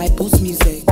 by Boss Music.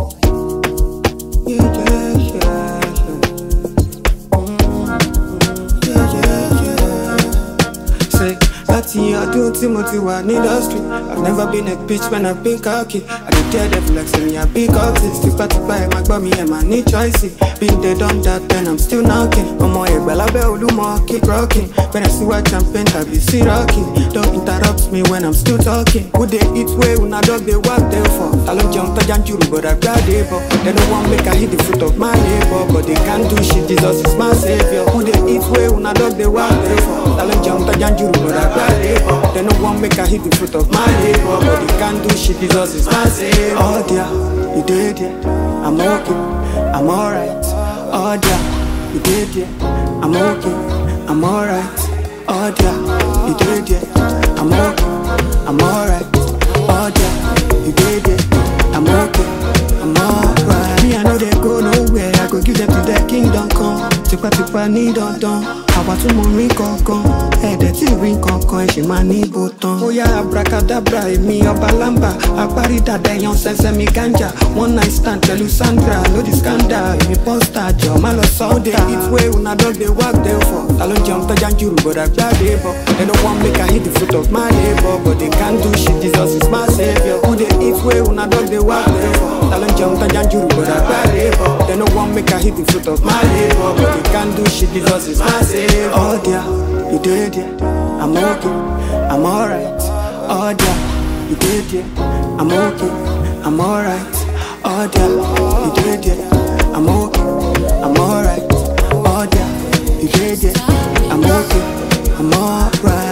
Say, I do Timothy one industry. I've never been a bitch when I've been cocky. I don't care the flex and me a big artist. If I to buy my bummy and my need choices. Been there done that, then I'm still knocking. I'm more Balabe Olumo, keep rocking. When I see what champion, I be see rocking. Don't interrupt me when I'm still talking. Who they eat way when I dog they walk there for? I love jump to Janjuru, but I got it. They don't want make I hit the foot of my neighbor, but they can't do shit. Jesus is my savior. Who they eat way when I dog they walk there for? I love jump to Janjuru, but I got it. They no one make I hit the foot of my neighbor, but they can't do shit. Jesus is my savior. Oh dear, you did it. I'm okay, I'm alright. Oh dear, you did it. I'm okay, I'm alright. Oh dear, you did it. I'm okay, I'm alright. Oh dear, you did it. I'm okay, I'm alright. Me I know they go nowhere. I go give them to their kingdom come. Tipa need on done. Àwa tún mọ rí kankan, ẹ̀ẹ́dẹ̀ tí rí kankan ẹ̀ ṣì máa ní bó tán. Ó yá abracadabra èmi ọba lámbà, apárí dàda èèyàn ṣẹ̀ṣẹ̀ mi ganja. One night stand pẹ̀lú Sandra, no the scandal. Èmi pọ́ńsítà jọ má lọ sọ́ọ́dẹ̀. If way una dog dey work dey for. Ta ló jẹun tọ́jà ń jùrù bọ̀dà gbáde bọ̀. They don't want make I hit the foot of my neighbor, but they can't do shit, Jesus is my savior. Who dey eat way una dog dey work dey for. Ta ló jẹun tọ́jà ń jùrù bọ̀dà gbáde bọ̀. They don't want make I hit the foot of my neighbor, but they can't do shit, Jesus is my savior. Oh dear, you did it. I'm okay, I'm alright. Oh dear, you did it. I'm okay, I'm alright. Oh dear, you did it. I'm okay, I'm alright. Oh dear, you did it. I'm okay, I'm alright.